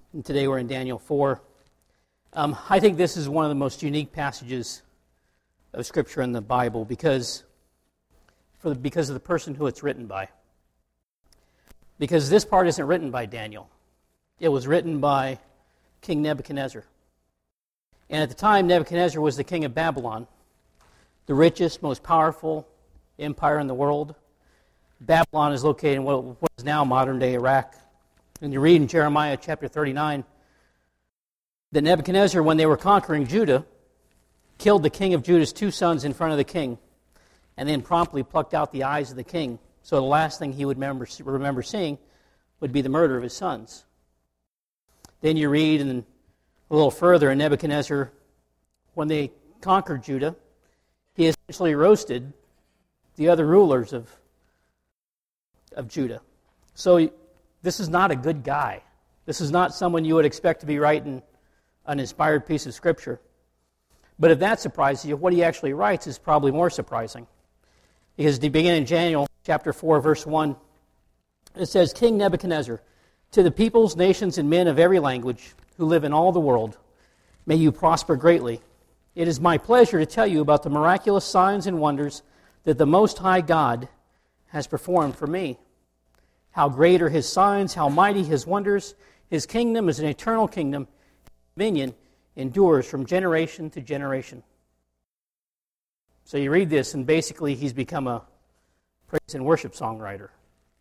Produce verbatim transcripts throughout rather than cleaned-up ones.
And today we're in Daniel four. Um, I think this is one of the most unique passages of Scripture in the Bible because, for the, because of the person who it's written by. Because this part isn't written by Daniel. It was written by King Nebuchadnezzar. And at the time, Nebuchadnezzar was the king of Babylon, the richest, most powerful empire in the world. Babylon is located in what is now modern-day Iraq. And you read in Jeremiah chapter thirty-nine that Nebuchadnezzar, when they were conquering Judah, killed the king of Judah's two sons in front of the king, and then promptly plucked out the eyes of the king. So the last thing he would remember, remember seeing would be the murder of his sons. Then you read in, a little further in Nebuchadnezzar, when they conquered Judah, he essentially roasted the other rulers of, of Judah. So this is not a good guy. This is not someone you would expect to be writing an inspired piece of Scripture. But if that surprises you, what he actually writes is probably more surprising. Because to begin in Daniel chapter four, verse one, it says, King Nebuchadnezzar, to the peoples, nations, and men of every language who live in all the world, may you prosper greatly. It is my pleasure to tell you about the miraculous signs and wonders that the Most High God has performed for me. How great are his signs, how mighty his wonders. His kingdom is an eternal kingdom. His dominion endures from generation to generation. So you read this, and basically he's become a praise and worship songwriter.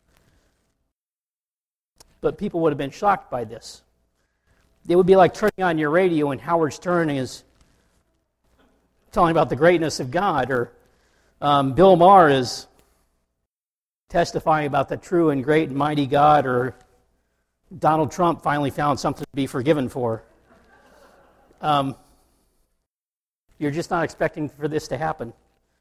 But people would have been shocked by this. It would be like turning on your radio and Howard Stern is telling about the greatness of God, or um, Bill Maher is testifying about the true and great and mighty God, or Donald Trump finally found something to be forgiven for. Um, you're just not expecting for this to happen.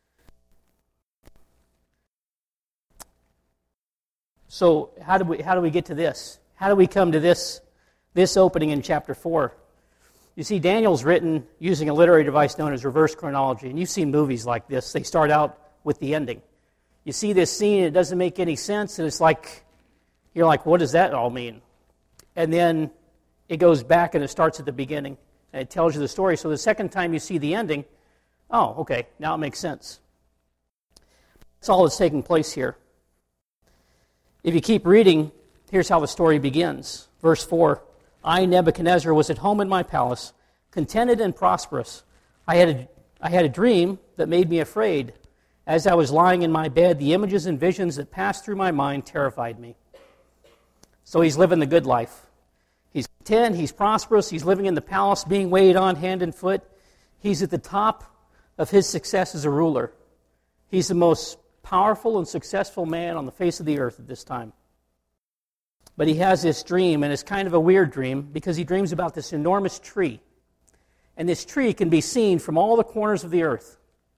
So how do we how do we get to this? How do we come to this this opening in chapter four? You see, Daniel's written using a literary device known as reverse chronology, and you've seen movies like this. They start out with the ending. You see this scene, it doesn't make any sense, and it's like, you're like, what does that all mean? And then it goes back and it starts at the beginning, and it tells you the story. So the second time you see the ending, oh, okay, now it makes sense. That's all that's taking place here. If you keep reading, here's how the story begins. Verse four, I, Nebuchadnezzar, was at home in my palace, contented and prosperous. I had a, I had a dream that made me afraid. As I was lying in my bed, the images and visions that passed through my mind terrified me. So he's living the good life. He's content, he's prosperous, he's living in the palace, being weighed on hand and foot. He's at the top of his success as a ruler. He's the most powerful and successful man on the face of the earth at this time. But he has this dream, and it's kind of a weird dream, because he dreams about this enormous tree. And this tree can be seen from all the corners of the earth.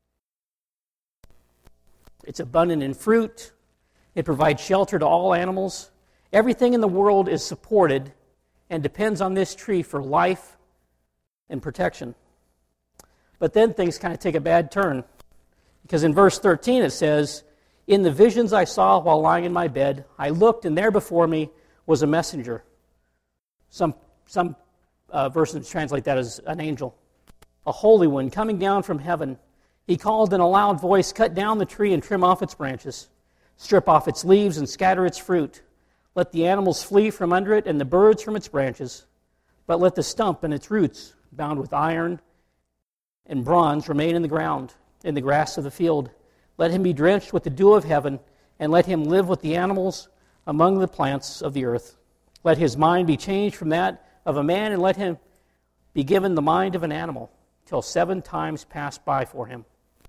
It's abundant in fruit. It provides shelter to all animals. Everything in the world is supported and depends on this tree for life and protection. But then things kind of take a bad turn. Because in verse thirteen it says, in the visions I saw while lying in my bed, I looked, and there before me was a messenger. Some, some uh, versions translate that as an angel. A holy one coming down from heaven. He called in a loud voice, cut down the tree and trim off its branches. Strip off its leaves and scatter its fruit. Let the animals flee from under it and the birds from its branches. But let the stump and its roots, bound with iron and bronze, remain in the ground, in the grass of the field. Let him be drenched with the dew of heaven, and let him live with the animals among the plants of the earth. Let his mind be changed from that of a man, and let him be given the mind of an animal, till seven times pass by for him.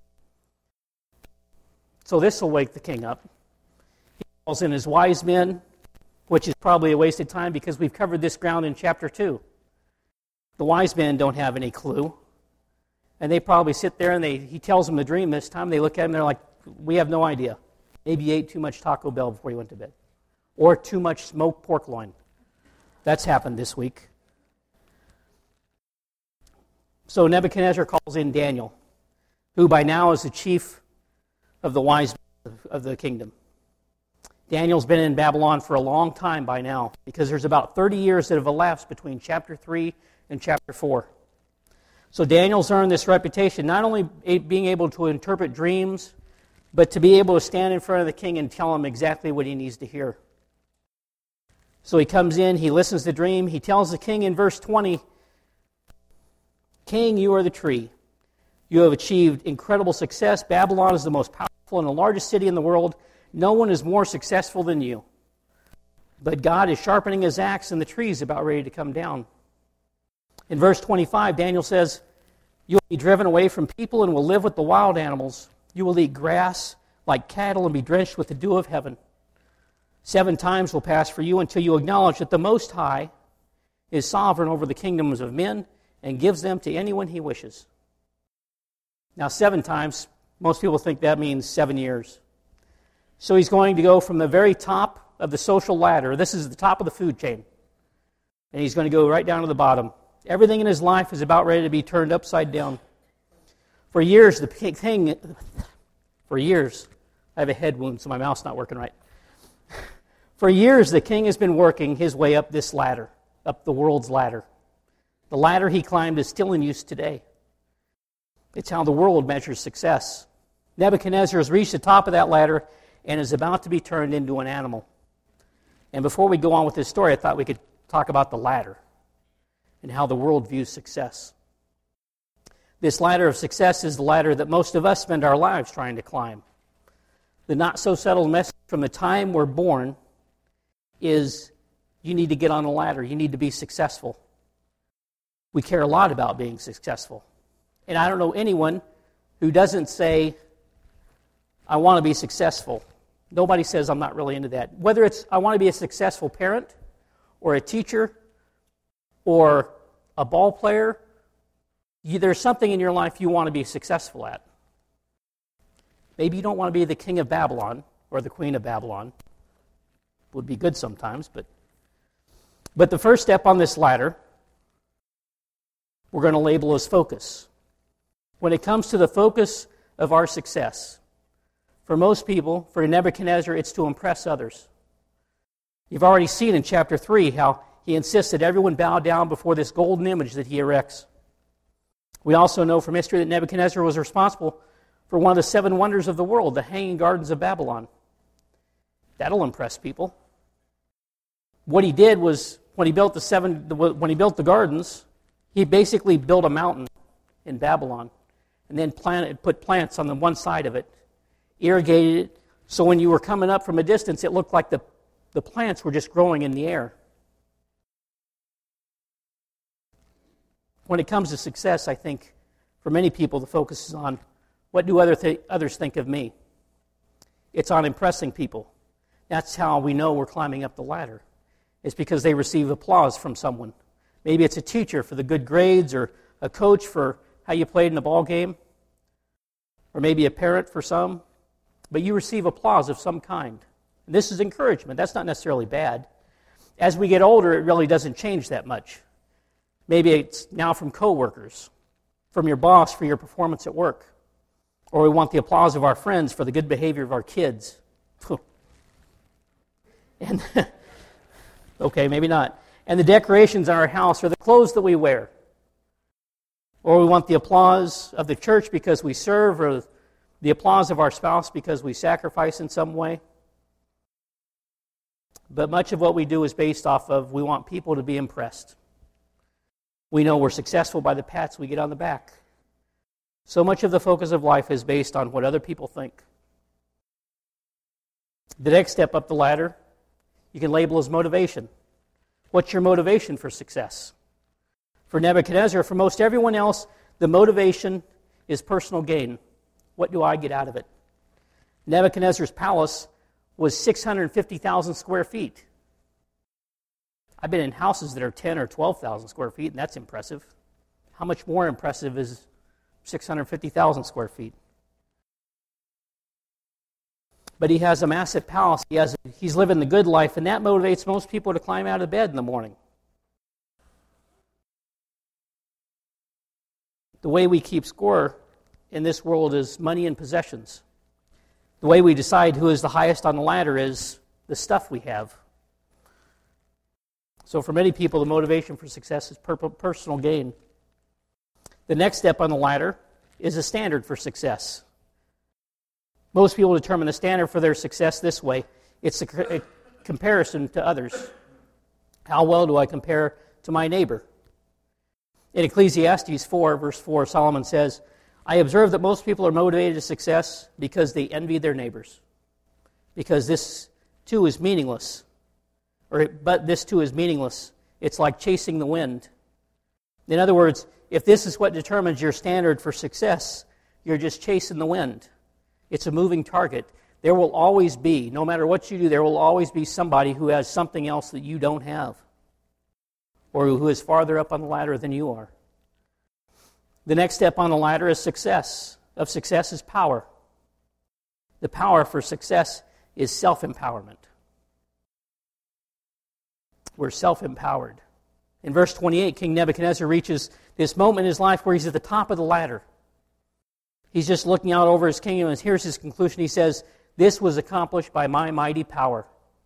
So this will wake the king up. He calls in his wise men, which is probably a wasted time because we've covered this ground in chapter two. The wise men don't have any clue. And they probably sit there and they he tells them the dream this time. They look at him and they're like, we have no idea. Maybe you ate too much Taco Bell before you went to bed. Or too much smoked pork loin. That's happened this week. So Nebuchadnezzar calls in Daniel, who by now is the chief of the wise men of the kingdom. Daniel's been in Babylon for a long time by now, because there's about thirty years that have elapsed between chapter three and chapter four. So Daniel's earned this reputation, not only being able to interpret dreams, but to be able to stand in front of the king and tell him exactly what he needs to hear. So he comes in, he listens to the dream, he tells the king in verse twenty, "King, you are the tree. You have achieved incredible success. Babylon is the most powerful and the largest city in the world. No one is more successful than you. But God is sharpening his axe, and the tree is about ready to come down." In verse twenty-five, Daniel says, "You will be driven away from people and will live with the wild animals. You will eat grass like cattle and be drenched with the dew of heaven. Seven times will pass for you until you acknowledge that the Most High is sovereign over the kingdoms of men and gives them to anyone he wishes." Now, seven times, most people think that means seven years. So he's going to go from the very top of the social ladder. This is the top of the food chain. And he's going to go right down to the bottom. Everything in his life is about ready to be turned upside down. For years, the king, for years, I have a head wound, so my mouth's not working right. For years, the king has been working his way up this ladder, up the world's ladder. The ladder he climbed is still in use today. It's how the world measures success. Nebuchadnezzar has reached the top of that ladder and is about to be turned into an animal. And before we go on with this story, I thought we could talk about the ladder and how the world views success. This ladder of success is the ladder that most of us spend our lives trying to climb. The not-so-subtle message from the time we're born is you need to get on the ladder. You need to be successful. We care a lot about being successful. And I don't know anyone who doesn't say, "I want to be successful." Nobody says, "I'm not really into that." Whether it's, I want to be a successful parent, or a teacher, or a ball player, you, there's something in your life you want to be successful at. Maybe you don't want to be the king of Babylon, or the queen of Babylon. Would be good sometimes, but but the first step on this ladder, we're going to label as focus. When it comes to the focus of our success, for most people, for Nebuchadnezzar, it's to impress others. You've already seen in chapter three how he insists that everyone bow down before this golden image that he erects. We also know from history that Nebuchadnezzar was responsible for one of the seven wonders of the world, the Hanging Gardens of Babylon. That'll impress people. What he did was, when he built the seven, when he built the gardens, he basically built a mountain in Babylon, and then planted, put plants on the one side of it, irrigated it, so when you were coming up from a distance, it looked like the, the plants were just growing in the air. When it comes to success, I think, for many people, the focus is on, what do other th- others think of me? It's on impressing people. That's how we know we're climbing up the ladder. It's because they receive applause from someone. Maybe it's a teacher for the good grades, or a coach for how you played in the ball game, or maybe a parent for some. But you receive applause of some kind. And this is encouragement. That's not necessarily bad. As we get older, it really doesn't change that much. Maybe it's now from coworkers, from your boss for your performance at work, or we want the applause of our friends for the good behavior of our kids. And okay, maybe not. And the decorations in our house, or the clothes that we wear. Or we want the applause of the church because we serve, or the applause of our spouse because we sacrifice in some way. But much of what we do is based off of, we want people to be impressed. We know we're successful by the pats we get on the back. So much of the focus of life is based on what other people think. The next step up the ladder, you can label as motivation. What's your motivation for success? For Nebuchadnezzar, for most everyone else, the motivation is personal gain. What do I get out of it? Nebuchadnezzar's palace was six hundred fifty thousand square feet. I've been in houses that are ten or twelve thousand square feet, and that's impressive. How much more impressive is six hundred fifty thousand square feet? But he has a massive palace. He has, he's living the good life, and that motivates most people to climb out of bed in the morning. The way we keep score in this world is money and possessions. The way we decide who is the highest on the ladder is the stuff we have. So for many people, the motivation for success is per- personal gain. The next step on the ladder is a standard for success. Most people determine the standard for their success this way. It's a, a comparison to others. How well do I compare to my neighbor? In Ecclesiastes four, verse four, Solomon says, I observe that most people are motivated to success because they envy their neighbors. Because this too is meaningless. Or, but this too is meaningless. It's like chasing the wind. In other words, if this is what determines your standard for success, you're just chasing the wind. It's a moving target. There will always be, no matter what you do, there will always be somebody who has something else that you don't have, or who is farther up on the ladder than you are. The next step on the ladder is success. Of success is power. The power for success is self-empowerment. We're self-empowered. In verse twenty-eight, King Nebuchadnezzar reaches this moment in his life where he's at the top of the ladder. He's just looking out over his kingdom, and here's his conclusion. He says, this was accomplished by my mighty power.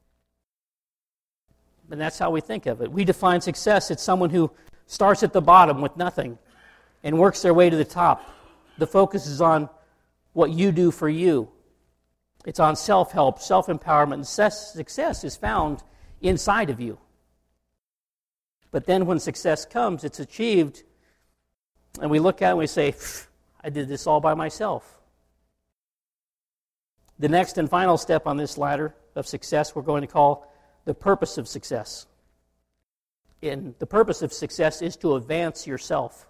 And that's how we think of it. We define success as someone who starts at the bottom with nothing and works their way to the top. The focus is on what you do for you. It's on self-help, self-empowerment, and success is found inside of you. But then when success comes, it's achieved, and we look at it and we say, I did this all by myself. The next and final step on this ladder of success we're going to call the purpose of success. And the purpose of success is to advance yourself.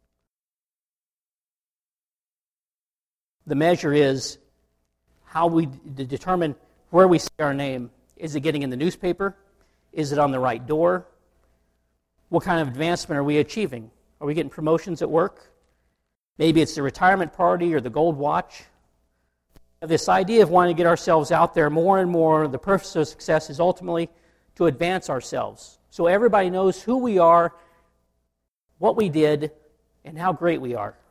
The measure is how we d- determine where we say our name. Is it getting in the newspaper? Is it on the right door? What kind of advancement are we achieving? Are we getting promotions at work? Maybe it's the retirement party or the gold watch. This idea of wanting to get ourselves out there more and more, the purpose of success is ultimately to advance ourselves. So everybody knows who we are, what we did, and how great we are.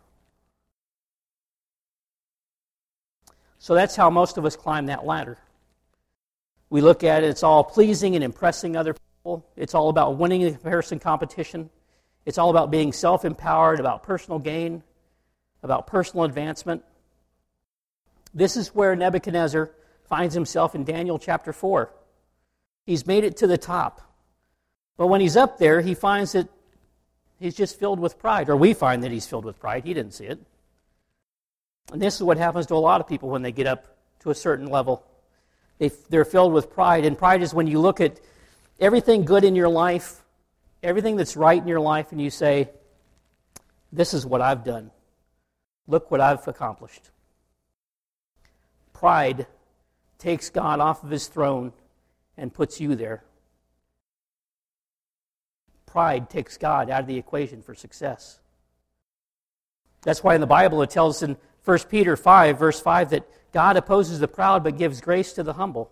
So that's how most of us climb that ladder. We look at it, it's all pleasing and impressing other people. It's all about winning the comparison competition. It's all about being self-empowered, about personal gain, about personal advancement. This is where Nebuchadnezzar finds himself in Daniel chapter four. He's made it to the top. But when he's up there, he finds that he's just filled with pride, or we find that he's filled with pride. He didn't see it. And this is what happens to a lot of people when they get up to a certain level. They, they're filled with pride, and pride is when you look at everything good in your life, everything that's right in your life, and you say, this is what I've done. Look what I've accomplished. Pride takes God off of his throne and puts you there. Pride takes God out of the equation for success. That's why in the Bible it tells us in First Peter five, verse five, that God opposes the proud but gives grace to the humble.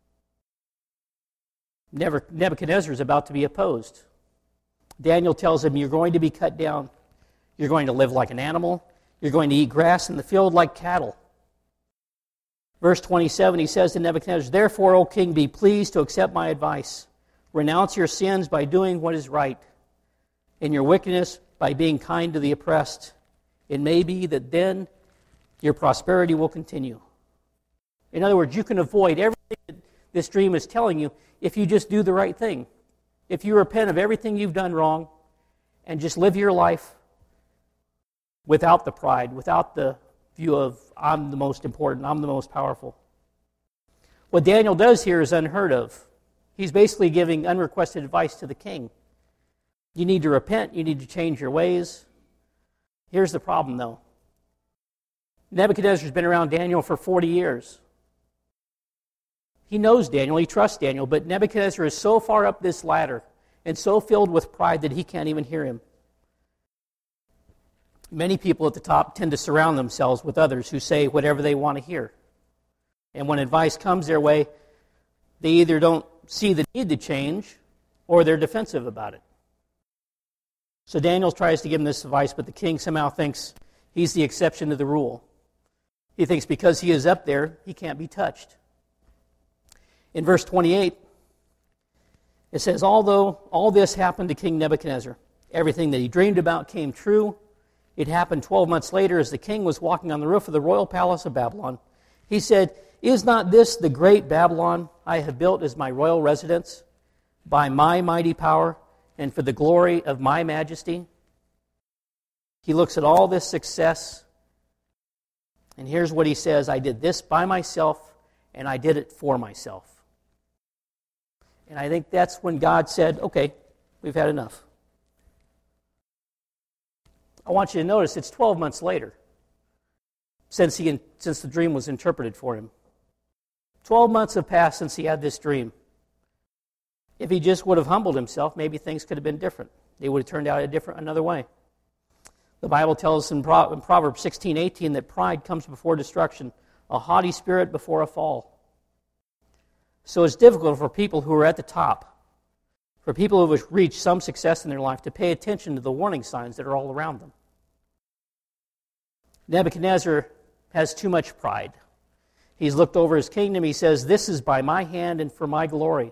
Nebuchadnezzar is about to be opposed. Daniel tells him, you're going to be cut down. You're going to live like an animal. You're going to eat grass in the field like cattle. Verse twenty-seven, he says to Nebuchadnezzar, therefore, O king, be pleased to accept my advice. Renounce your sins by doing what is right, and your wickedness by being kind to the oppressed. It may be that then your prosperity will continue. In other words, you can avoid everything that this dream is telling you if you just do the right thing. If you repent of everything you've done wrong and just live your life without the pride, without the view of, I'm the most important, I'm the most powerful. What Daniel does here is unheard of. He's basically giving unrequested advice to the king. You need to repent, you need to change your ways. Here's the problem, though. Nebuchadnezzar's been around Daniel for forty years. He knows Daniel, he trusts Daniel, but Nebuchadnezzar is so far up this ladder and so filled with pride that he can't even hear him. Many people at the top tend to surround themselves with others who say whatever they want to hear. And when advice comes their way, they either don't see the need to change or they're defensive about it. So Daniel tries to give him this advice, but the king somehow thinks he's the exception to the rule. He thinks because he is up there, he can't be touched. In verse twenty-eight, it says, although all this happened to King Nebuchadnezzar, everything that he dreamed about came true. It happened twelve months later as the king was walking on the roof of the royal palace of Babylon. He said, is not this the great Babylon I have built as my royal residence by my mighty power and for the glory of my majesty? He looks at all this success, and here's what he says, I did this by myself, and I did it for myself. And I think that's when God said, okay, we've had enough. I want you to notice it's twelve months later since he since the dream was interpreted for him. twelve months have passed since he had this dream. If he just would have humbled himself, maybe things could have been different. They would have turned out a different another way. The Bible tells us in, Pro, in Proverbs sixteen eighteen that pride comes before destruction, a haughty spirit before a fall. So it's difficult for people who are at the top, for people who have reached some success in their life, to pay attention to the warning signs that are all around them. Nebuchadnezzar has too much pride. He's looked over his kingdom. He says, this is by my hand and for my glory.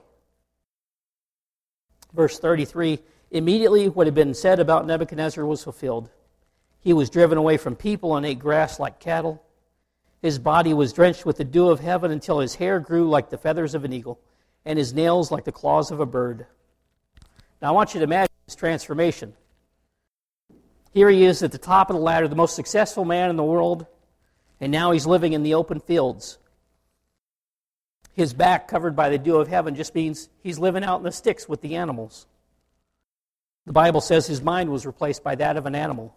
Verse thirty-three, immediately what had been said about Nebuchadnezzar was fulfilled. He was driven away from people and ate grass like cattle. His body was drenched with the dew of heaven until his hair grew like the feathers of an eagle and his nails like the claws of a bird. Now I want you to imagine this transformation. Here he is at the top of the ladder, the most successful man in the world, and now he's living in the open fields. His back covered by the dew of heaven just means he's living out in the sticks with the animals. The Bible says his mind was replaced by that of an animal.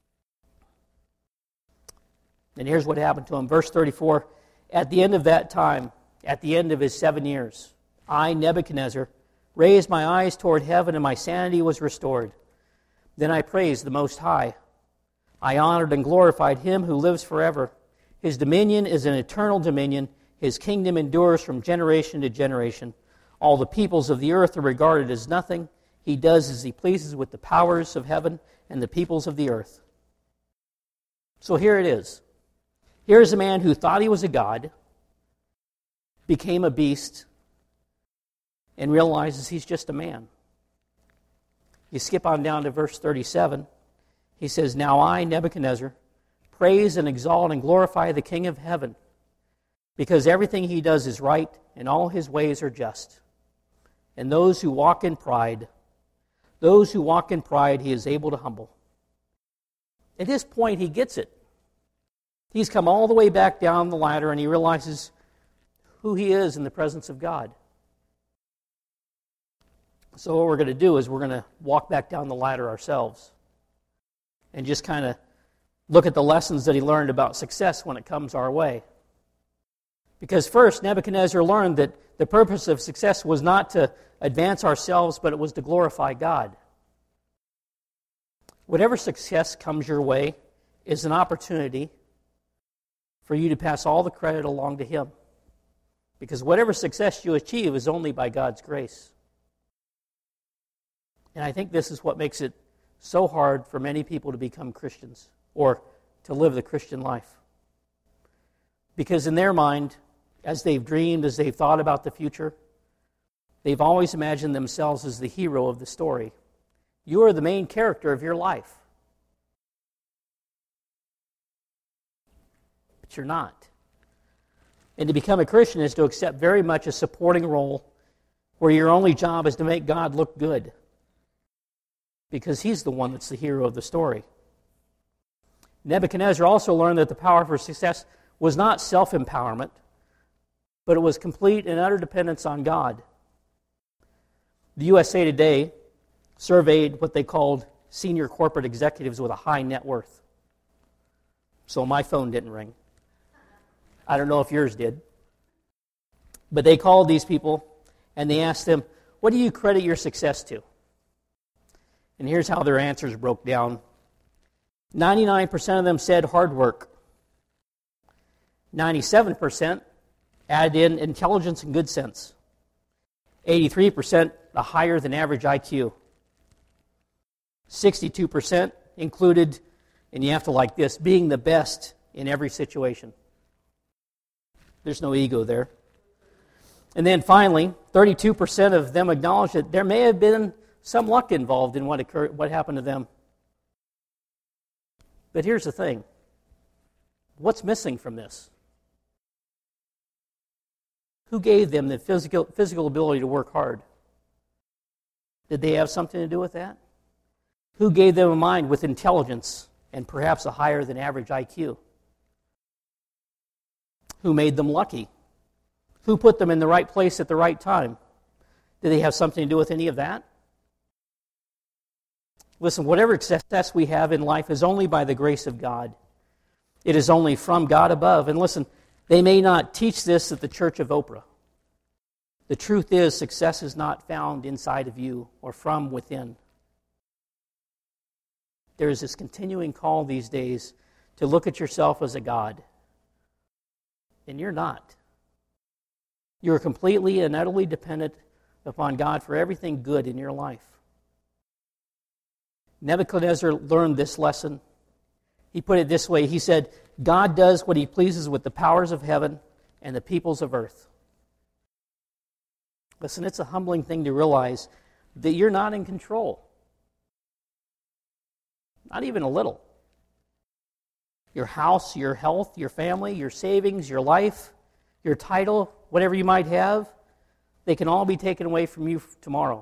And here's what happened to him. Verse thirty-four, at the end of that time, at the end of his seven years, I, Nebuchadnezzar, raised my eyes toward heaven and my sanity was restored. Then I praised the Most High. I honored and glorified him who lives forever. His dominion is an eternal dominion. His kingdom endures from generation to generation. All the peoples of the earth are regarded as nothing. He does as he pleases with the powers of heaven and the peoples of the earth. So here it is. Here's a man who thought he was a god, became a beast, and realizes he's just a man. You skip on down to verse thirty-seven. He says, now I, Nebuchadnezzar, praise and exalt and glorify the King of heaven, because everything he does is right and all his ways are just. And those who walk in pride, those who walk in pride he is able to humble. At this point he gets it. He's come all the way back down the ladder and he realizes who he is in the presence of God. So what we're going to do is we're going to walk back down the ladder ourselves and just kind of look at the lessons that he learned about success when it comes our way. Because first, Nebuchadnezzar learned that the purpose of success was not to advance ourselves, but it was to glorify God. Whatever success comes your way is an opportunity for you to pass all the credit along to him. Because whatever success you achieve is only by God's grace. And I think this is what makes it so hard for many people to become Christians or to live the Christian life. Because in their mind, as they've dreamed, as they've thought about the future, they've always imagined themselves as the hero of the story. You are the main character of your life. But you're not. And to become a Christian is to accept very much a supporting role where your only job is to make God look good, because he's the one that's the hero of the story. Nebuchadnezzar also learned that the power for success was not self-empowerment, but it was complete and utter dependence on God. The U S A Today surveyed what they called senior corporate executives with a high net worth. So my phone didn't ring. I don't know if yours did. But they called these people and they asked them, what do you credit your success to? And here's how their answers broke down. ninety-nine percent of them said hard work. ninety-seven percent added in intelligence and good sense. eighty-three percent a higher than average I Q. sixty-two percent included, and you have to like this, being the best in every situation. There's no ego there. And then finally, thirty-two percent of them acknowledge that there may have been some luck involved in what occurred, what happened to them. But here's the thing. What's missing from this? Who gave them the physical, physical ability to work hard? Did they have something to do with that? Who gave them a mind with intelligence and perhaps a higher than average I Q? Who made them lucky? Who put them in the right place at the right time? Did they have something to do with any of that? Listen, whatever success we have in life is only by the grace of God. It is only from God above. And listen, they may not teach this at the Church of Oprah. The truth is, success is not found inside of you or from within. There is this continuing call these days to look at yourself as a god. And you're not. You're completely and utterly dependent upon God for everything good in your life. Nebuchadnezzar learned this lesson. He put it this way. He said, God does what he pleases with the powers of heaven and the peoples of earth. Listen, it's a humbling thing to realize that you're not in control. Not even a little. Your house, your health, your family, your savings, your life, your title, whatever you might have, they can all be taken away from you tomorrow.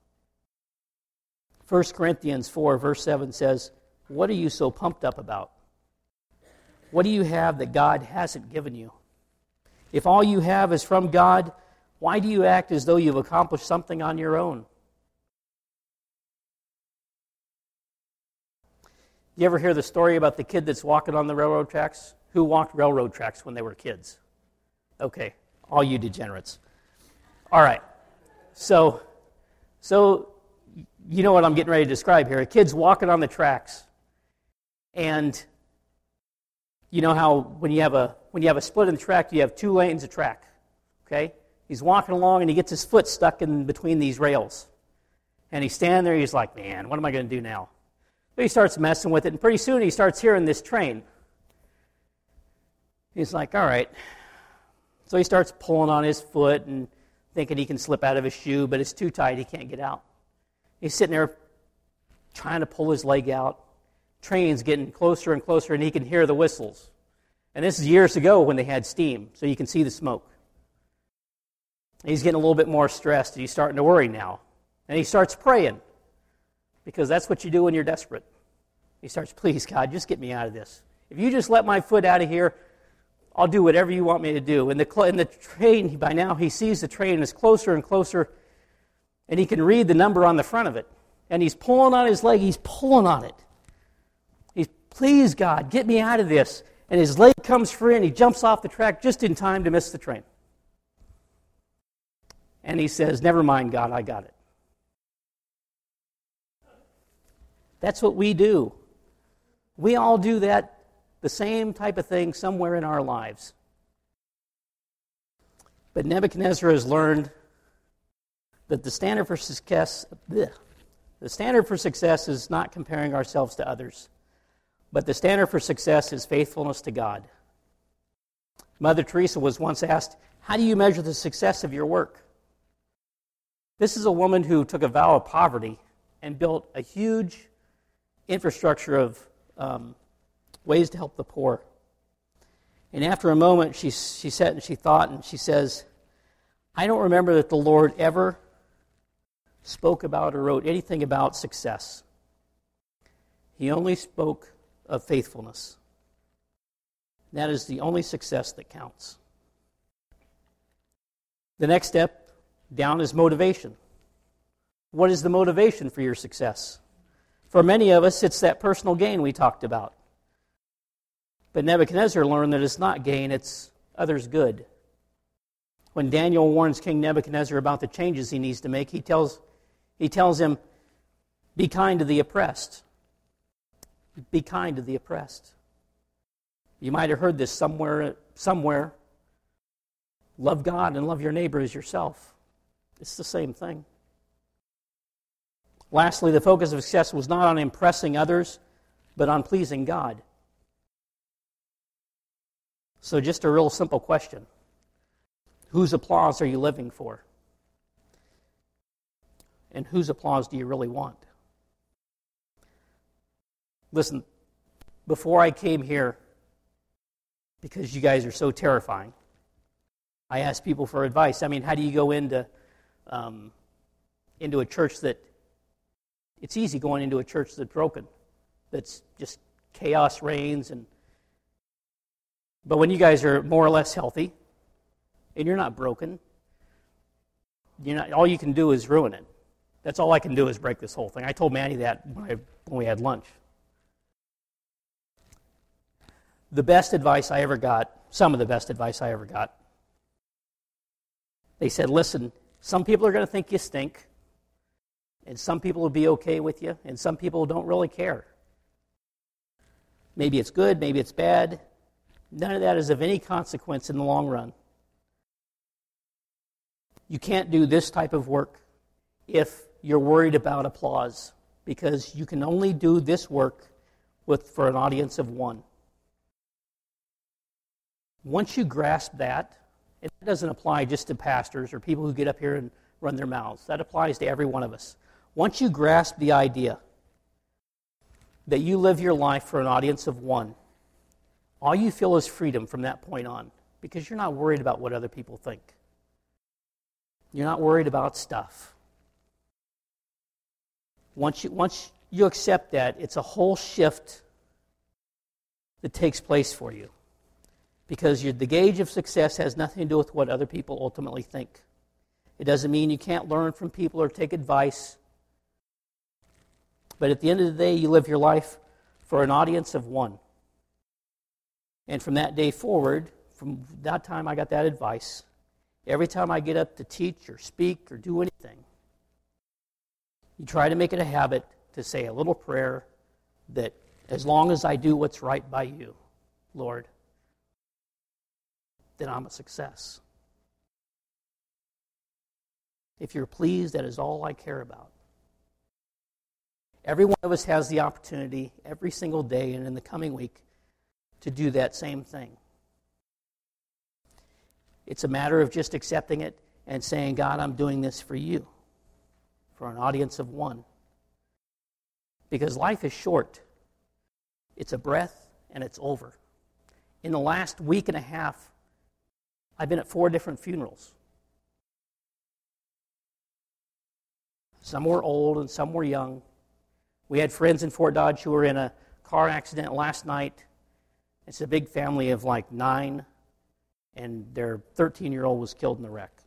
First Corinthians four, verse seven says, what are you so pumped up about? What do you have that God hasn't given you? If all you have is from God, why do you act as though you've accomplished something on your own? You ever hear the story about the kid that's walking on the railroad tracks? Who walked railroad tracks when they were kids? Okay, all you degenerates. All right, so, so you know what I'm getting ready to describe here. A kid's walking on the tracks, and you know how when you have a when you have a split in the track, you have two lanes of track. Okay, he's walking along and he gets his foot stuck in between these rails, and he's standing there. He's like, "Man, what am I going to do now?" But he starts messing with it, and pretty soon he starts hearing this train. He's like, "All right." So he starts pulling on his foot and thinking he can slip out of his shoe, but it's too tight, he can't get out. He's sitting there trying to pull his leg out. Train's getting closer and closer, and he can hear the whistles. And this is years ago when they had steam, so you can see the smoke. He's getting a little bit more stressed, and he's starting to worry now. And he starts praying, because that's what you do when you're desperate. He starts, please, God, just get me out of this. If you just let my foot out of here, I'll do whatever you want me to do. And the, and the train, by now, he sees the train is closer and closer, and he can read the number on the front of it. And he's pulling on his leg. He's pulling on it. He's, please, God, get me out of this. And his leg comes free, and he jumps off the track just in time to miss the train. And he says, never mind, God, I got it. That's what we do. We all do that, the same type of thing somewhere in our lives. But Nebuchadnezzar has learned that the standard for success, bleh, the standard for success is not comparing ourselves to others, but the standard for success is faithfulness to God. Mother Teresa was once asked, how do you measure the success of your work? This is a woman who took a vow of poverty and built a huge infrastructure of um, ways to help the poor. And after a moment, she, she sat and she thought, and she says, I don't remember that the Lord ever spoke about or wrote anything about success. He only spoke of faithfulness. That is the only success that counts. The next step down is motivation. What is the motivation for your success? For many of us, it's that personal gain we talked about. But Nebuchadnezzar learned that it's not gain, it's others' good. When Daniel warns King Nebuchadnezzar about the changes he needs to make, he tells, he tells him, be kind to the oppressed. Be kind to the oppressed. You might have heard this somewhere, somewhere. Love God and love your neighbor as yourself. It's the same thing. Lastly, the focus of success was not on impressing others, but on pleasing God. So just a real simple question. Whose applause are you living for? And whose applause do you really want? Listen, before I came here, because you guys are so terrifying, I asked people for advice. I mean, how do you go into um, into a church that, it's easy going into a church that's broken, that's just chaos reigns, and but when you guys are more or less healthy, and you're not broken, you're not, all you can do is ruin it. That's all I can do is break this whole thing. I told Manny that when, I, when we had lunch. The best advice I ever got, some of the best advice I ever got, they said, listen, some people are going to think you stink, and some people will be okay with you, and some people don't really care. Maybe it's good, maybe it's bad. None of that is of any consequence in the long run. You can't do this type of work if you're worried about applause, because you can only do this work with for an audience of one. Once you grasp that, it doesn't apply just to pastors or people who get up here and run their mouths. That applies to every one of us. Once you grasp the idea that you live your life for an audience of one, all you feel is freedom from that point on, because you're not worried about what other people think. You're not worried about stuff. Once you, once you accept that, it's a whole shift that takes place for you. Because you're, the gauge of success has nothing to do with what other people ultimately think. It doesn't mean you can't learn from people or take advice. But at the end of the day, you live your life for an audience of one. And from that day forward, from that time I got that advice, every time I get up to teach or speak or do anything, you try to make it a habit to say a little prayer that as long as I do what's right by you, Lord, then I'm a success. If you're pleased, that is all I care about. Every one of us has the opportunity every single day and in the coming week to do that same thing. It's a matter of just accepting it and saying, God, I'm doing this for you, for an audience of one. Because life is short. It's a breath and it's over. In the last week and a half, I've been at four different funerals. Some were old and some were young. We had friends in Fort Dodge who were in a car accident last night. It's a big family of like nine, and their thirteen-year-old was killed in the wreck.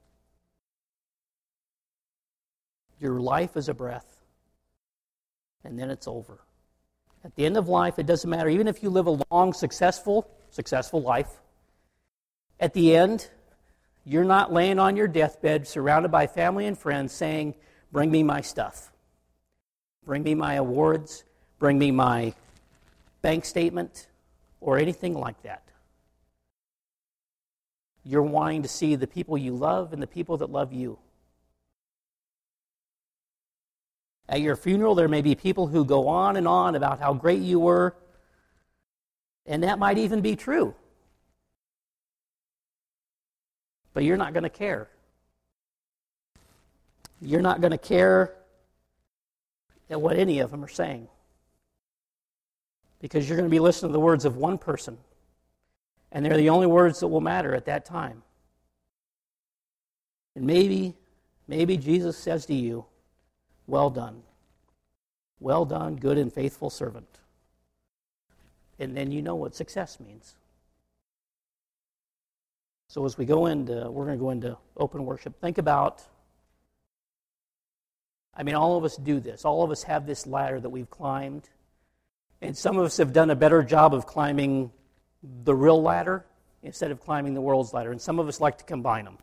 Your life is a breath, and then it's over. At the end of life, it doesn't matter. Even if you live a long, successful, successful life, at the end, you're not laying on your deathbed surrounded by family and friends saying, bring me my stuff. Bring me my awards. Bring me my bank statement or anything like that. You're wanting to see the people you love and the people that love you. At your funeral, there may be people who go on and on about how great you were, and that might even be true. But you're not going to care. You're not going to care at what any of them are saying. Because you're going to be listening to the words of one person. And they're the only words that will matter at that time. And maybe, maybe Jesus says to you, well done. Well done, good and faithful servant. And then you know what success means. So as we go into, we're going to go into open worship. Think about, I mean, all of us do this. All of us have this ladder that we've climbed. And some of us have done a better job of climbing the real ladder instead of climbing the world's ladder. And some of us like to combine them.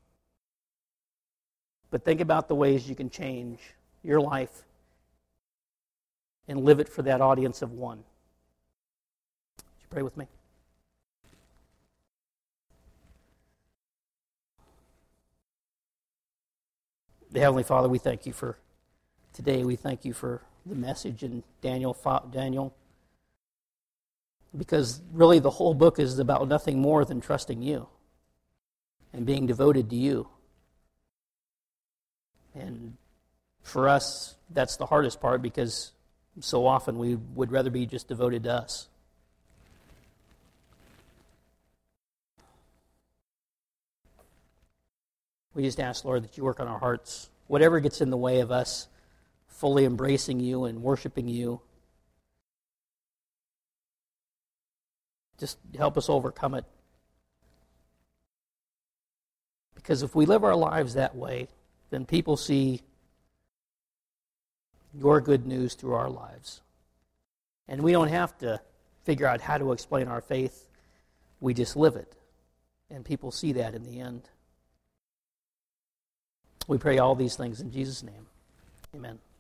But think about the ways you can change your life and live it for that audience of one. Would you pray with me? Heavenly Father, we thank you for today. We thank you for the message in Daniel, Daniel, because really the whole book is about nothing more than trusting you. and being devoted to you. And for us, that's the hardest part, because so often we would rather be just devoted to us. We just ask, Lord, that you work on our hearts. Whatever gets in the way of us fully embracing you and worshiping you, just help us overcome it. Because if we live our lives that way, then people see your good news through our lives. And we don't have to figure out how to explain our faith. We just live it. And people see that in the end. We pray all these things in Jesus' name. Amen.